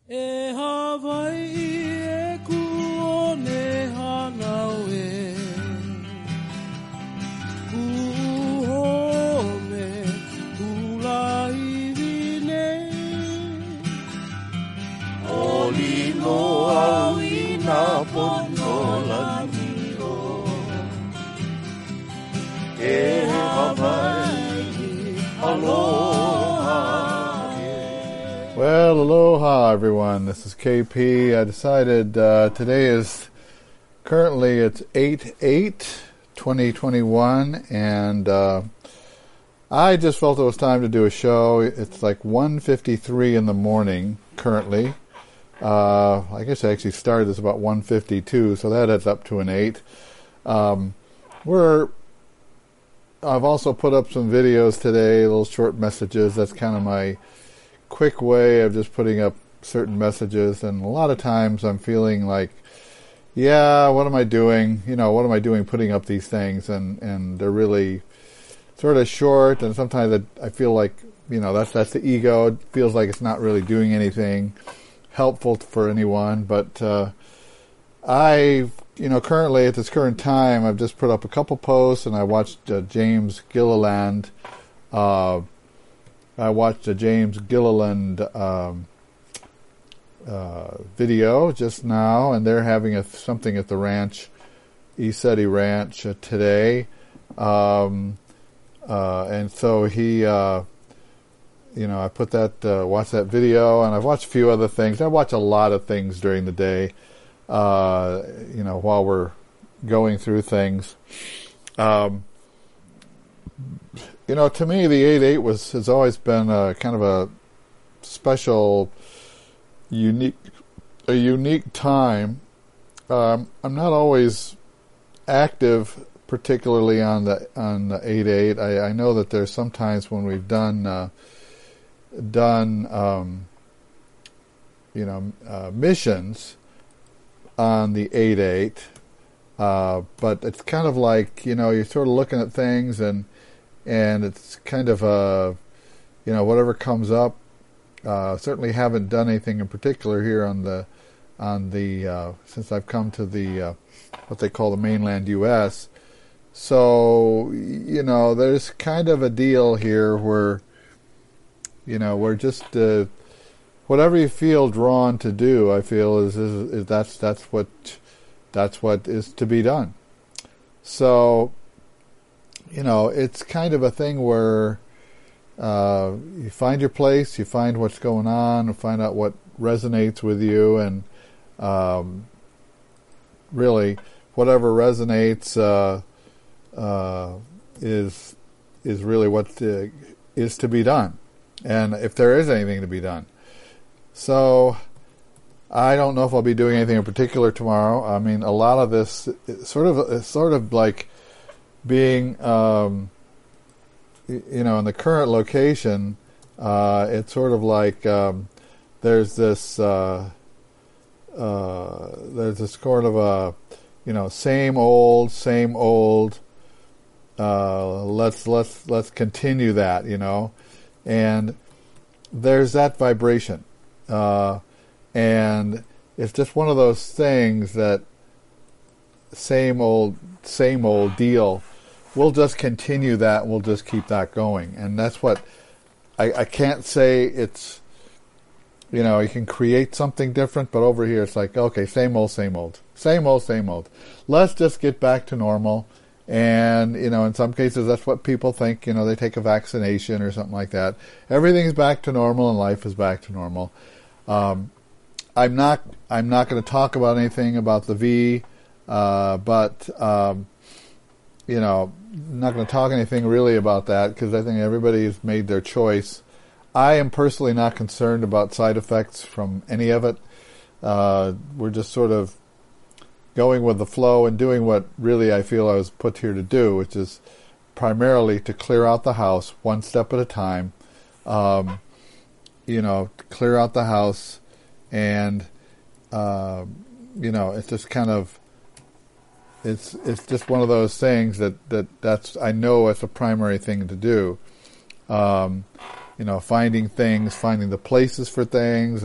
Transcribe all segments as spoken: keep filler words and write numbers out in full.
E Hawaii e kuone hanaue Kuhome kulahivine Oli no awi na pono lanio E Hawaii aloha. Well, aloha everyone. This is K P. I decided uh, today is currently it's eight eight twenty twenty-one, and uh, I just felt it was time to do a show. It's like one fifty-three in the morning currently. Uh, I guess I actually started this about one fifty-two, so that adds up to an eight. Um, we're I've also put up some videos today, little short messages. That's kind of my quick way of just putting up certain messages, and a lot of times I'm feeling like, yeah, what am I doing? You know, what am I doing putting up these things? And, and they're really sort of short, and sometimes I feel like, you know, that's that's the ego. It feels like it's not really doing anything helpful for anyone. But uh, I, you know, currently at this current time, I've just put up a couple posts, and I watched uh, James Gilliland uh I watched a James Gilliland um, uh, video just now, and they're having a, something at the ranch, ECETI Ranch, uh, today. Um, uh, and so he, uh, you know, I put that, uh, watched that video, and I've watched a few other things. I watch a lot of things during the day, uh, you know, while we're going through things. Um, You know, to me, the eight eight was has always been a kind of a special, unique, a unique time. Um, I'm not always active, particularly on the on the eight eight. I, I know that there's sometimes when we've done uh, done um, you know uh, missions on the eight eight, uh, but it's kind of like, you know, you're sort of looking at things, and And it's kind of a, you know, whatever comes up. Uh, certainly haven't done anything in particular here on the, on the uh, since I've come to the uh, what they call the mainland U S. So, you know, there's kind of a deal here where, you know, we're just uh, whatever you feel drawn to do. I feel is, is, is that's that's what that's what is to be done. So, you know, it's kind of a thing where uh, you find your place, you find what's going on, and find out what resonates with you, and um, really, whatever resonates uh, uh, is is really what uh, is to be done, and if there is anything to be done. So, I don't know if I'll be doing anything in particular tomorrow. I mean, a lot of this sort of sort of like being, um, you know, in the current location, uh, it's sort of like um, there's this uh, uh, there's this sort of a, you know, same old, same old. Uh, let's let's let's continue that, you know, and there's that vibration, uh, and it's just one of those things that same old, same old deal. We'll just continue that. We'll just keep that going. And that's what, I, I can't say it's, you know, you can create something different, but over here it's like, okay, same old, same old. Same old, same old. Let's just get back to normal. And, you know, in some cases that's what people think. You know, they take a vaccination or something like that. Everything's back to normal and life is back to normal. Um, I'm not, I'm not going to talk about anything about the V, uh, but, um, you know, I'm not going to talk anything really about that because I think everybody's made their choice. I am personally not concerned about side effects from any of it. Uh, we're just sort of going with the flow and doing what really I feel I was put here to do, which is primarily to clear out the house one step at a time. Um, you know, clear out the house, and uh, you know, it's just kind of. It's it's just one of those things that, that that's I know it's a primary thing to do. Um, you know, finding things, finding the places for things, and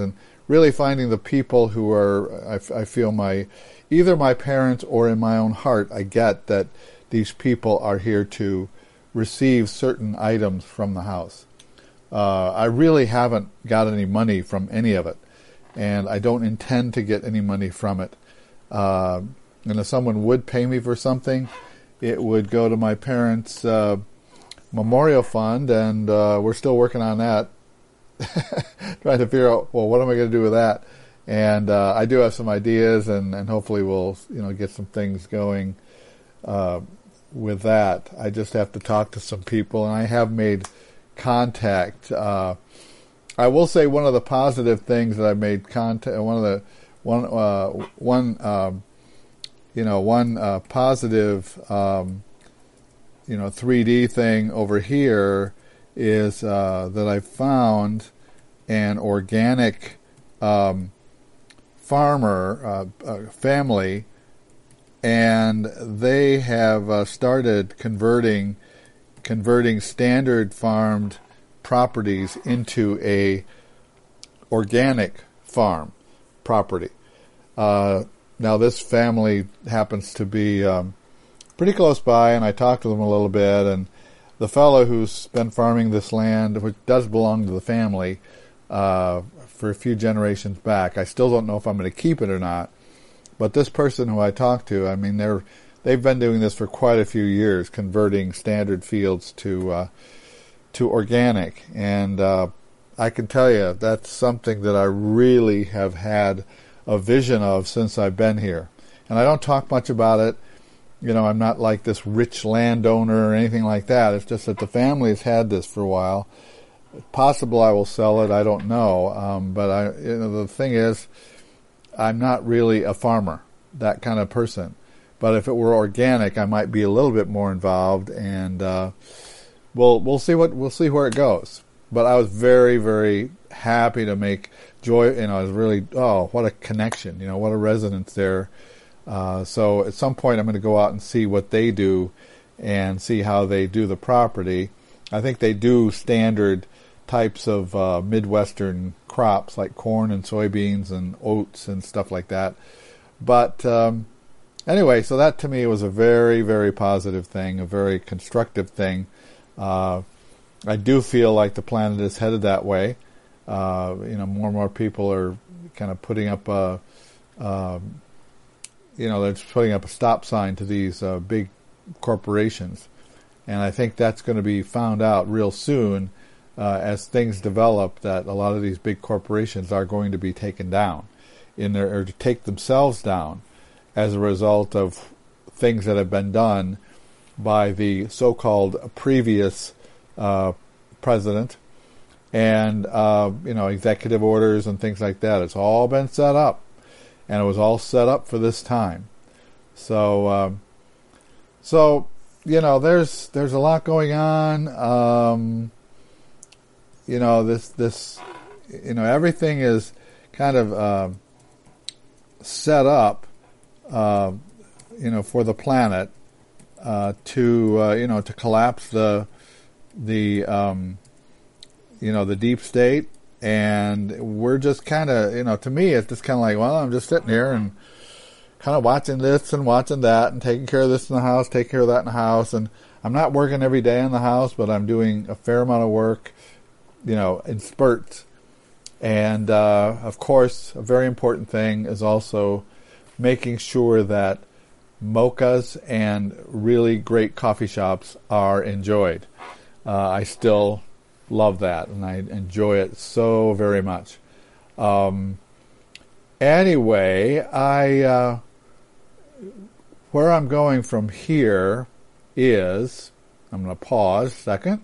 really finding the people who are, I, I feel my, either my parents or in my own heart, I get that these people are here to receive certain items from the house. Uh, I really haven't got any money from any of it, and I don't intend to get any money from it. Uh, and if someone would pay me for something, it would go to my parents' uh, memorial fund, and uh, we're still working on that. Trying to figure out, well, what am I going to do with that? And uh, I do have some ideas, and, and hopefully we'll, you know, get some things going uh, with that. I just have to talk to some people, and I have made contact. Uh, I will say one of the positive things that I made contact. One of the one uh, one um, you know one uh, positive um, you know three D thing over here is uh, that I found an organic um, farmer uh, uh, family, and they have uh, started converting converting standard farmed properties into a organic farm property. Uh, now this family happens to be um, pretty close by, and I talked to them a little bit, and the fellow who's been farming this land, which does belong to the family, uh, for a few generations back. I still don't know if I'm going to keep it or not. But this person who I talked to, I mean, they're they've been doing this for quite a few years, converting standard fields to uh, to organic, and uh, I can tell you that's something that I really have had a vision of since I've been here. And I don't talk much about it. You know, I'm not like this rich landowner or anything like that. It's just that the family has had this for a while. Possible I will sell it, I don't know. Um, but I, you know, the thing is, I'm not really a farmer, that kind of person. But if it were organic, I might be a little bit more involved, and uh, we'll we'll see what we'll see where it goes. But I was very very happy to make joy. You know, I was really oh what a connection. You know, what a resonance there. Uh, so at some point, I'm going to go out and see what they do, and see how they do the property. I think they do standard types of uh, Midwestern crops like corn and soybeans and oats and stuff like that. But um, anyway, so that to me was a very, very positive thing, a very constructive thing. Uh, I do feel like the planet is headed that way. Uh, you know, more and more people are kind of putting up a, uh, you know, they're just putting up a stop sign to these uh, big corporations. And I think that's going to be found out real soon uh, as things develop, that a lot of these big corporations are going to be taken down in their, or to take themselves down as a result of things that have been done by the so-called previous uh, president, and uh, you know, executive orders and things like that. It's all been set up, and it was all set up for this time. So, um, so you know, there's there's a lot going on. Um, you know, this this you know everything is kind of uh, set up, uh, you know, for the planet uh, to uh, you know to collapse the the um, you know the deep state, and we're just kind of, you know, to me it's just kind of like, well, I'm just sitting here and kind of watching this and watching that and taking care of this in the house, taking care of that in the house, and I'm not working every day in the house, but I'm doing a fair amount of work, you know, in spurts. And uh, of course, a very important thing is also making sure that mochas and really great coffee shops are enjoyed. Uh, I still love that, and I enjoy it so very much. Um, anyway, I uh, where I'm going from here is, I'm going to pause a second.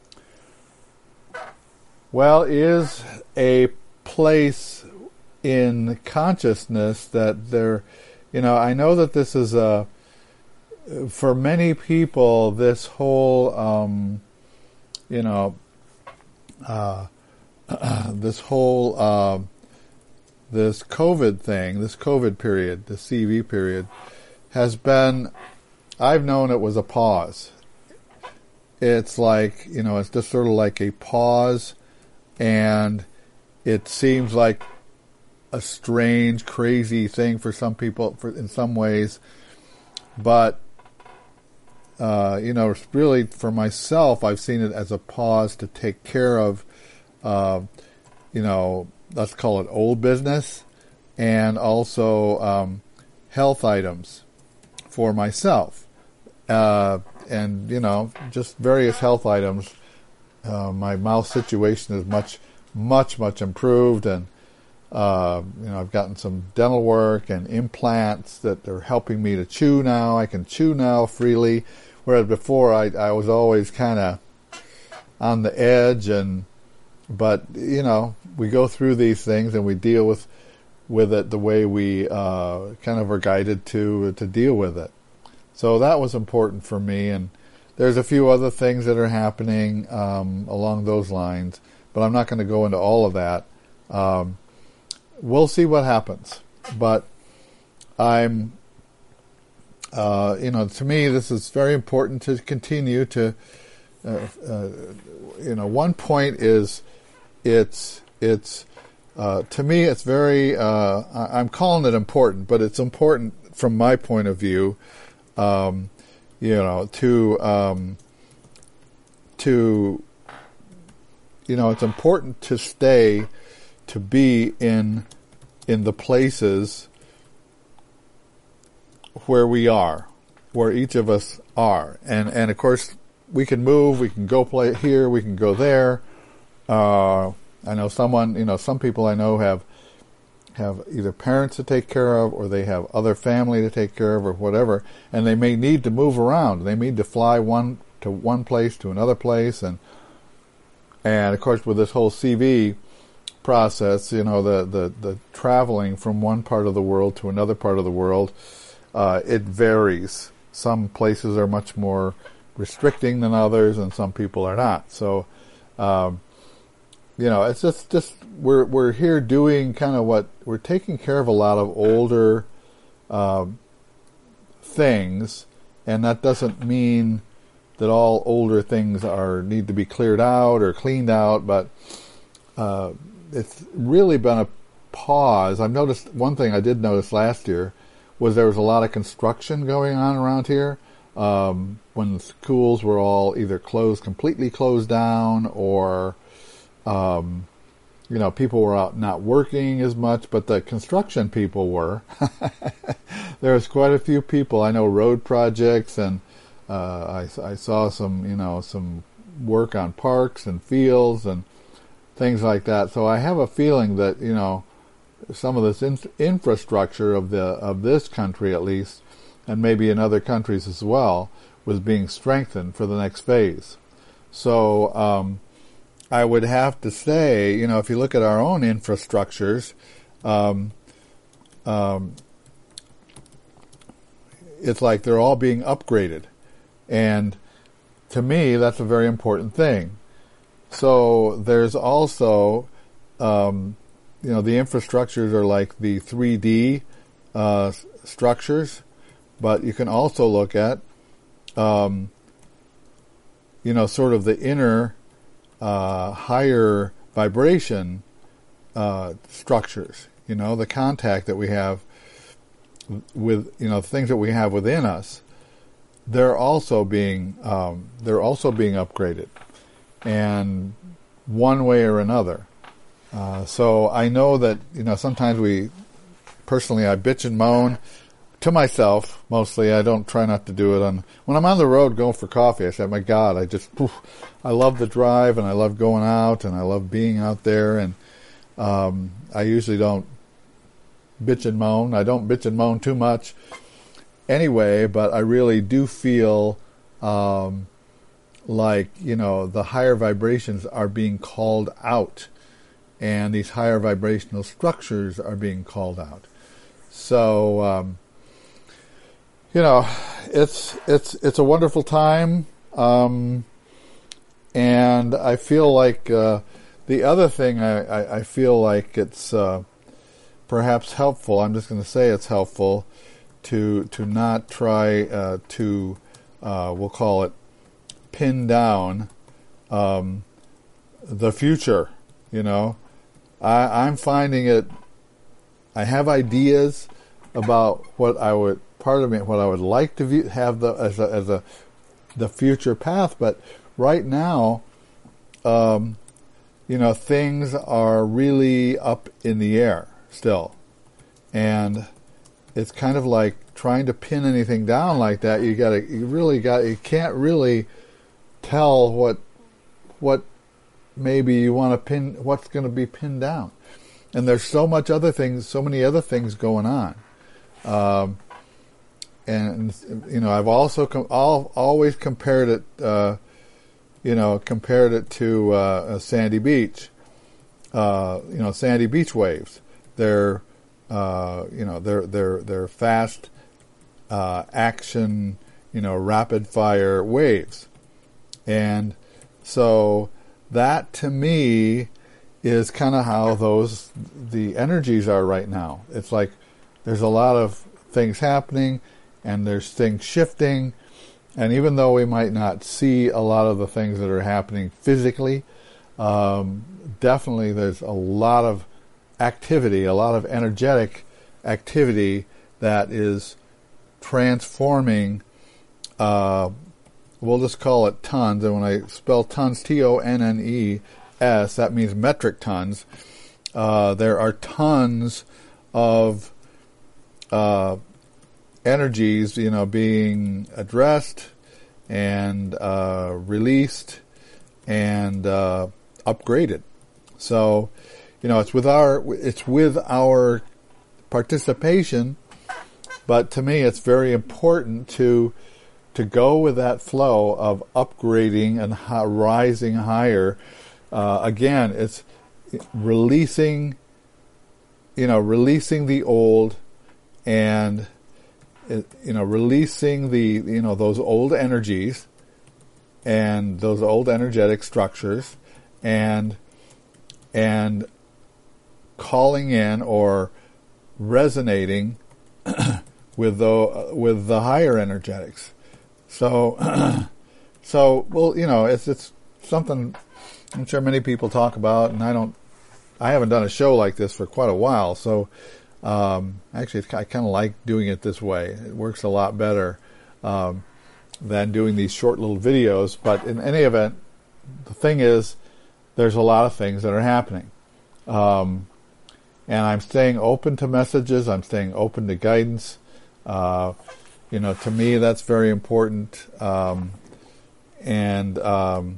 Well, is a place in consciousness that there, you know, I know that this is a, for many people, this whole, um, you know, uh, this whole, uh, this COVID thing, this COVID period, the C V period, has been, I've known it was a pause. It's like, you know, it's just sort of like a pause, and it seems like a strange, crazy thing for some people, for, in some ways. But, uh, you know, really for myself, I've seen it as a pause to take care of, uh, you know, let's call it old business, and also um, health items for myself. Uh, and, you know, just various health items. Uh, my mouth situation is much, much, much improved, and Uh, you know, I've gotten some dental work and implants that are helping me to chew now. I can chew now freely, whereas before I, I was always kind of on the edge. And but you know, we go through these things and we deal with with it the way we uh, kind of are guided to to deal with it. So that was important for me. And there's a few other things that are happening um, along those lines, but I'm not going to go into all of that. Um, We'll see what happens, but I'm, uh, you know, to me, this is very important to continue to, uh, uh, you know, one point is, it's, it's, uh, to me, it's very, uh, I'm calling it important, but it's important from my point of view, um, you know, to, um, to, you know, it's important to stay, to be in in the places where we are, where each of us are. And and of course, we can move, we can go play here, we can go there. Uh, I know someone, you know, some people I know have have either parents to take care of, or they have other family to take care of, or whatever, and they may need to move around. They need to fly one to one place to another place, and and of course with this whole C V process, you know, the, the, the traveling from one part of the world to another part of the world, uh, it varies. Some places are much more restricting than others, and some people are not. So, um, you know, it's just, just we're we're here doing kind of what, we're taking care of a lot of older uh, things, and that doesn't mean that all older things are need to be cleared out or cleaned out, but uh, it's really been a pause. I've noticed one thing I did notice last year was there was a lot of construction going on around here um, when the schools were all either closed, completely closed down, or um, you know, people were out not working as much, but the construction people were. There was quite a few people. I know road projects, and uh, I, I saw some, you know, some work on parks and fields and things like that. So I have a feeling that, you know, some of this in- infrastructure of the of this country, at least, and maybe in other countries as well, was being strengthened for the next phase. So um, I would have to say, you know, if you look at our own infrastructures, um, um, it's like they're all being upgraded. And to me, that's a very important thing. So there's also, um, you know, the infrastructures are like the three D uh, structures, but you can also look at, um, you know, sort of the inner, uh, higher vibration uh, structures. You know, the contact that we have with, you know, things that we have within us. They're also being, um, they're also being upgraded. And one way or another. Uh, so I know that, you know, sometimes we, personally, I bitch and moan to myself, mostly. I don't try not to do it on, when I'm on the road going for coffee, I say, my God, I just, poof, I love the drive, and I love going out, and I love being out there, and um, I usually don't bitch and moan. I don't bitch and moan too much anyway, but I really do feel, um, like, you know, the higher vibrations are being called out, and these higher vibrational structures are being called out. So, um, you know, it's it's it's a wonderful time, um, and I feel like uh, the other thing I, I, I feel like it's uh, perhaps helpful. I'm just going to say it's helpful to to not try uh, to uh, we'll call it pin down um, the future. You know, I, I'm finding it I have ideas about what I would, part of me, what I would like to view, have the as a, as a the future path. But right now, um, you know, things are really up in the air still, and it's kind of like trying to pin anything down like that. You got to, you really got, you can't really tell what what maybe you want to pin, what's going to be pinned down. And there's so much other things, so many other things going on. Um, and, you know, I've also com- all, always compared it, uh, you know, compared it to uh, a Sandy Beach. Uh, you know, Sandy Beach waves. They're, uh, you know, they're they're they're fast uh, action, you know, rapid fire waves, and so that to me is kind of how those the energies are right now. It's like there's a lot of things happening, and there's things shifting, and even though we might not see a lot of the things that are happening physically, um, definitely there's a lot of activity, a lot of energetic activity that is transforming, uh, we'll just call it tons, and when I spell tons, T O N N E S, that means metric tons. Uh, there are tons of uh, energies, you know, being addressed and uh, released and uh, upgraded. So, you know, it's with our it's with our participation, but to me, it's very important to to go with that flow of upgrading and hi- rising higher. Uh, again, it's releasing, you know, releasing the old, and you know, releasing the you know those old energies and those old energetic structures, and and calling in or resonating with the with the higher energetics. So, so well, you know, it's it's something I'm sure many people talk about, and I don't, I haven't done a show like this for quite a while. So, um, actually, it's, I kind of like doing it this way. It works a lot better um, than doing these short little videos. But in any event, the thing is, there's a lot of things that are happening. Um, and I'm staying open to messages. I'm staying open to guidance. Uh, you know, to me, that's very important. Um, and um,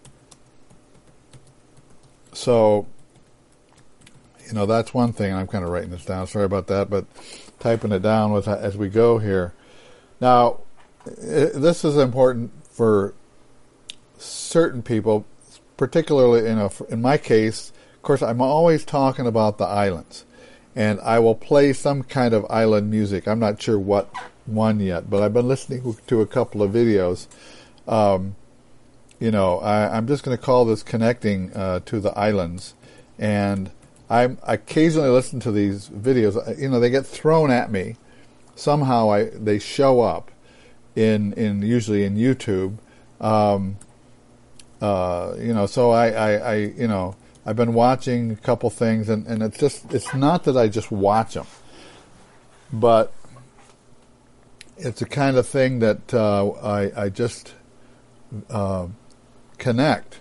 so, you know, that's one thing. I'm kind of writing this down. Sorry about that, but typing it down with as we go here. Now, it, this is important for certain people, particularly, you know, in my case. Of course, I'm always talking about the islands, and I will play some kind of island music. I'm not sure what one yet, but I've been listening to a couple of videos. Um, you know, I, I'm just going to call this Connecting uh, to the Islands, and I'm, I occasionally listen to these videos. You know, they get thrown at me. Somehow I they show up in, in usually in YouTube. Um, uh, you know, so I, I, I, you know, I've been watching a couple things, and, and it's just, it's not that I just watch them, but it's the kind of thing that uh, I, I just uh, connect.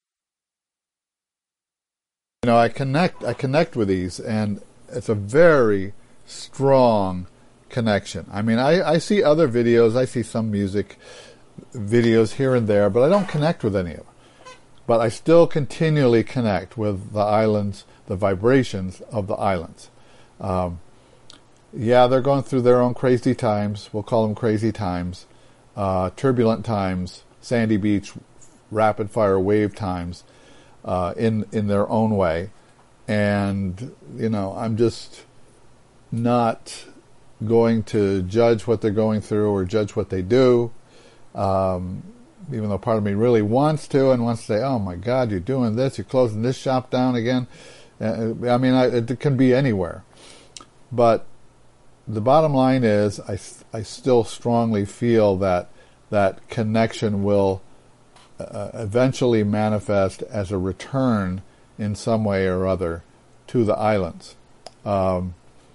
You know, I connect, I connect with these, and it's a very strong connection. I mean, I, I see other videos, I see some music videos here and there, but I don't connect with any of them. But I still continually connect with the islands, the vibrations of the islands. Um, yeah, they're going through their own crazy times. We'll call them crazy times. Uh, turbulent times, Sandy Beach, rapid fire wave times, uh, in, in their own way. And, you know, I'm just not going to judge what they're going through or judge what they do. Um, even though part of me really wants to and wants to say, oh my God, you're doing this, you're closing this shop down again. Uh, I mean, I, it can be anywhere. But the bottom line is, I, I still strongly feel that that connection will uh, eventually manifest as a return in some way or other to the islands. Um,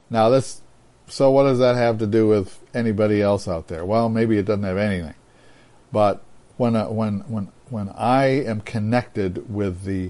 Now this, so what does that have to do with anybody else out there? Well, maybe it doesn't have anything. But when uh, when when when I am connected with the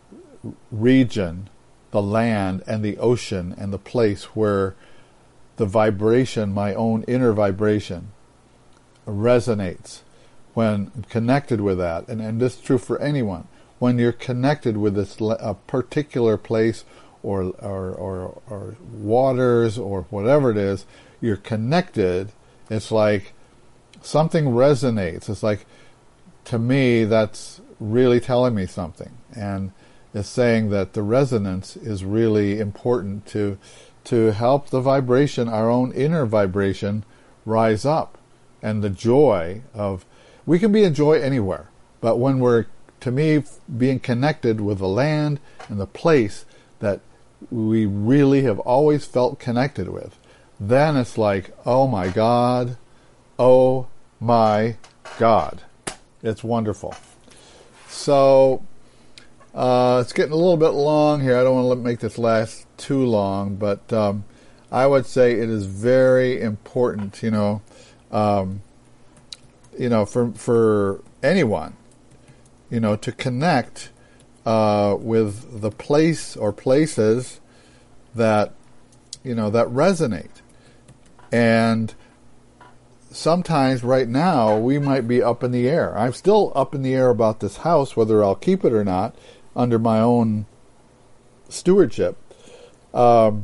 region, the land, and the ocean, and the place where the vibration, my own inner vibration, resonates, when I'm connected with that, and, and this is true for anyone, when you're connected with this a particular place or, or or or waters or whatever it is, you're connected, it's like something resonates. It's like, to me, that's really telling me something. And it's saying that the resonance is really important to to help the vibration, our own inner vibration, rise up. And the joy of, we can be in joy anywhere, but when we're, to me, being connected with the land and the place that we really have always felt connected with, then it's like, oh my God, oh my God. It's wonderful. So, uh, it's getting a little bit long here. I don't want to make this last too long, but um, I would say it is very important, you know, um, you know, for for anyone, you know, to connect uh, with the place or places that, you know, that resonate. And sometimes right now we might be up in the air. I'm still up in the air about this house, whether I'll keep it or not, under my own stewardship. Um,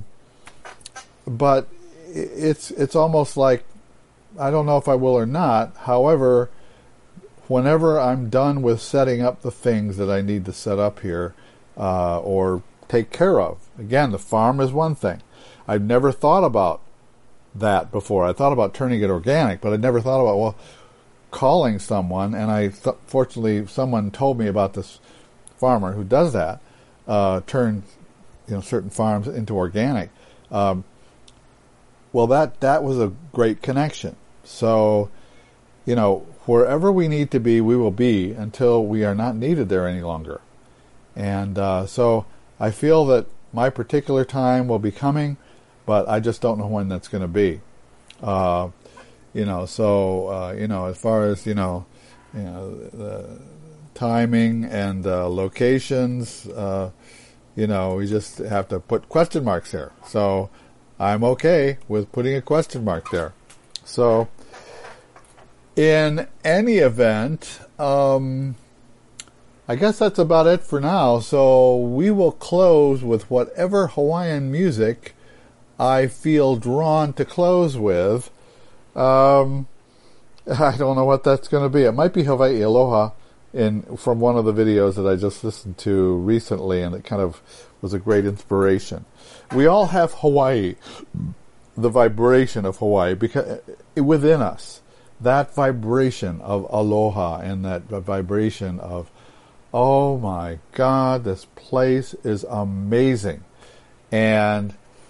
but it's it's almost like, I don't know if I will or not. However, whenever I'm done with setting up the things that I need to set up here uh, or take care of, again, the farm is one thing. I've never thought about that before. I thought about turning it organic, but I never thought about, well, calling someone, and I th- fortunately someone told me about this farmer who does that, uh, turn you know certain farms into organic. Um, well, that that was a great connection. So, you know, wherever we need to be, we will be until we are not needed there any longer. And uh, so I feel that my particular time will be coming, but I just don't know when that's going to be. Uh, you know, so, uh, you know, as far as, you know, you know, the timing and uh, locations, uh, you know, we just have to put question marks there. So I'm okay with putting a question mark there. So, in any event, um, I guess that's about it for now. So we will close with whatever Hawaiian music I feel drawn to close with. Um, I don't know what that's going to be. It might be Hawaii Aloha in from one of the videos that I just listened to recently, and it kind of was a great inspiration. We all have Hawaii, the vibration of Hawaii, because within us, that vibration of aloha and that vibration of, oh my God, this place is amazing. And,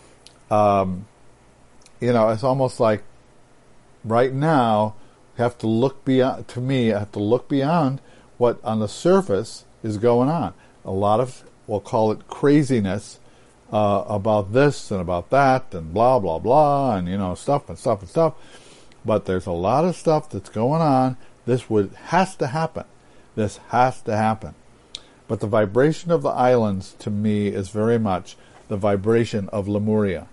um, you know, it's almost like right now, we have to look beyond, to me, I have to look beyond what on the surface is going on. A lot of, we'll call it craziness, uh, about this and about that and blah, blah, blah, and, you know, stuff and stuff and stuff. But there's a lot of stuff that's going on. This would has to happen. This has to happen. But the vibration of the islands, to me, is very much the vibration of Lemuria.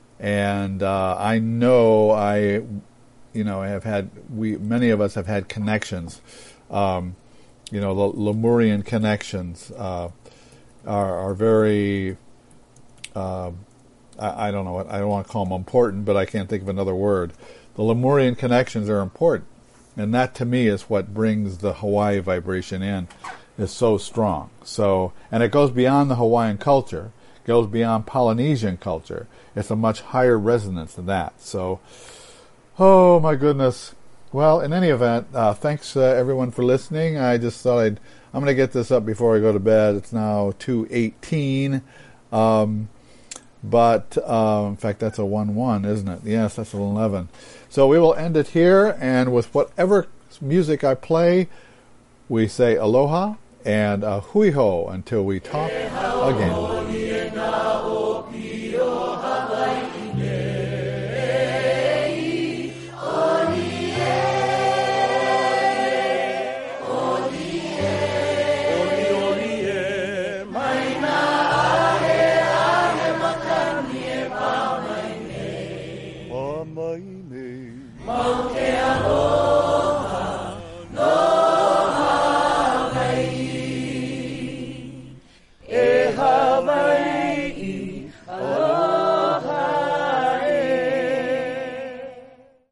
And uh, I know I, you know, I have had, we many of us have had connections. Um, you know, the Lemurian connections uh, are, are very, uh, I, I don't know what, I don't want to call them important, but I can't think of another word. The Lemurian connections are important. And that, to me, is what brings the Hawaii vibration in, is so strong. So, and it goes beyond the Hawaiian culture. It goes beyond Polynesian culture. It's a much higher resonance than that. So, oh my goodness. Well, in any event, uh, thanks uh, everyone for listening. I just thought I'd, I'm going to get this up before I go to bed. It's now two eighteen. Um, but, uh, in fact, that's a one one, isn't it? Yes, that's an eleven. So we will end it here, and with whatever music I play, we say aloha and a hui ho until we talk again. mai nei. Mau ke